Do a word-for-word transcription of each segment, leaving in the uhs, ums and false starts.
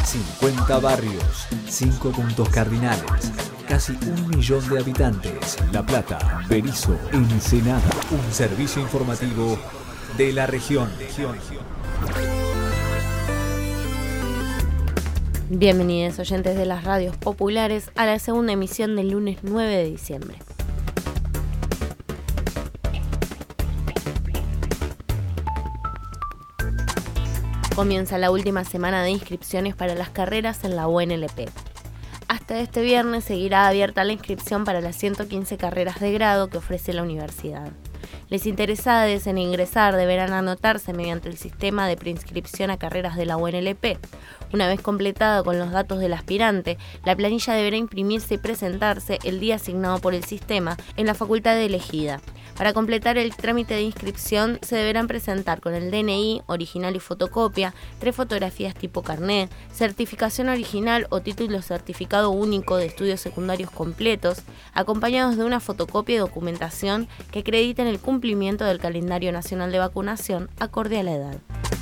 cincuenta barrios, cinco puntos cardinales, casi un millón de habitantes. La Plata, Berisso, Ensenada. Un servicio informativo de la región. Bienvenidos oyentes de las radios populares a la segunda emisión del lunes nueve de diciembre. Comienza la última semana de inscripciones para las carreras en la U N L P. Hasta este viernes seguirá abierta la inscripción para las ciento quince carreras de grado que ofrece la universidad. Les interesados en ingresar deberán anotarse mediante el sistema de preinscripción a carreras de la U N L P. Una vez completada con los datos del aspirante, la planilla deberá imprimirse y presentarse el día asignado por el sistema en la facultad elegida. Para completar el trámite de inscripción se deberán presentar con el D N I, original y fotocopia, tres fotografías tipo carnet, certificación original o título certificado único de estudios secundarios completos, acompañados de una fotocopia y documentación que acrediten el cumplimiento del calendario nacional de vacunación acorde a la edad.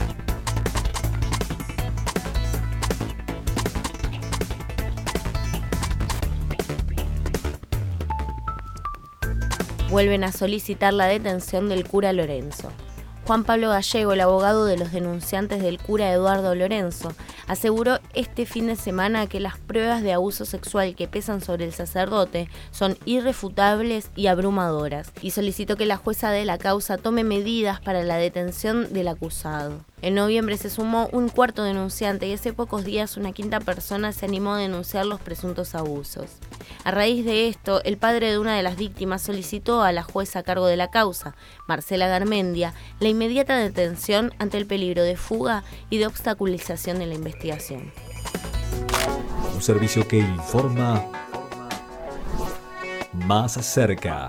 Vuelven a solicitar la detención del cura Lorenzo. Juan Pablo Gallego, el abogado de los denunciantes del cura Eduardo Lorenzo, aseguró este fin de semana que las pruebas de abuso sexual que pesan sobre el sacerdote son irrefutables y abrumadoras, y solicitó que la jueza de la causa tome medidas para la detención del acusado. En noviembre se sumó un cuarto denunciante y hace pocos días una quinta persona se animó a denunciar los presuntos abusos. A raíz de esto, el padre de una de las víctimas solicitó a la jueza a cargo de la causa, Marcela Garmendia, la inmediata detención ante el peligro de fuga y de obstaculización de la investigación. Un servicio que informa más cerca.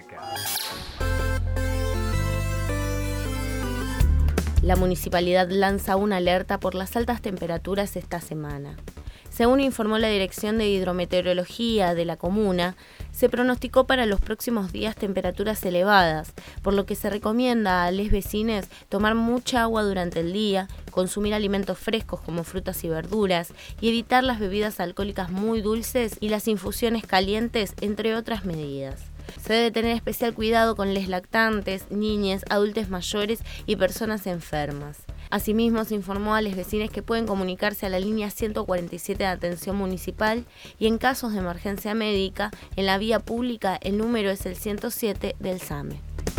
La municipalidad lanza una alerta por las altas temperaturas esta semana. Según informó la Dirección de Hidrometeorología de la comuna, se pronosticó para los próximos días temperaturas elevadas, por lo que se recomienda a los vecinos tomar mucha agua durante el día, consumir alimentos frescos como frutas y verduras y evitar las bebidas alcohólicas muy dulces y las infusiones calientes, entre otras medidas. Se debe tener especial cuidado con les lactantes, niñas, adultos mayores y personas enfermas. Asimismo, se informó a los vecinos que pueden comunicarse a la línea ciento cuarenta y siete de atención municipal y en casos de emergencia médica, en la vía pública el número es el ciento siete del SAME.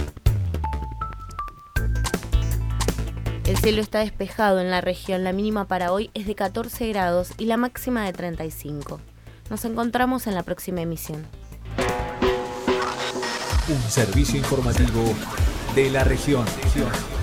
El cielo está despejado en la región, la mínima para hoy es de catorce grados y la máxima de treinta y cinco. Nos encontramos en la próxima emisión. Un servicio informativo de la región.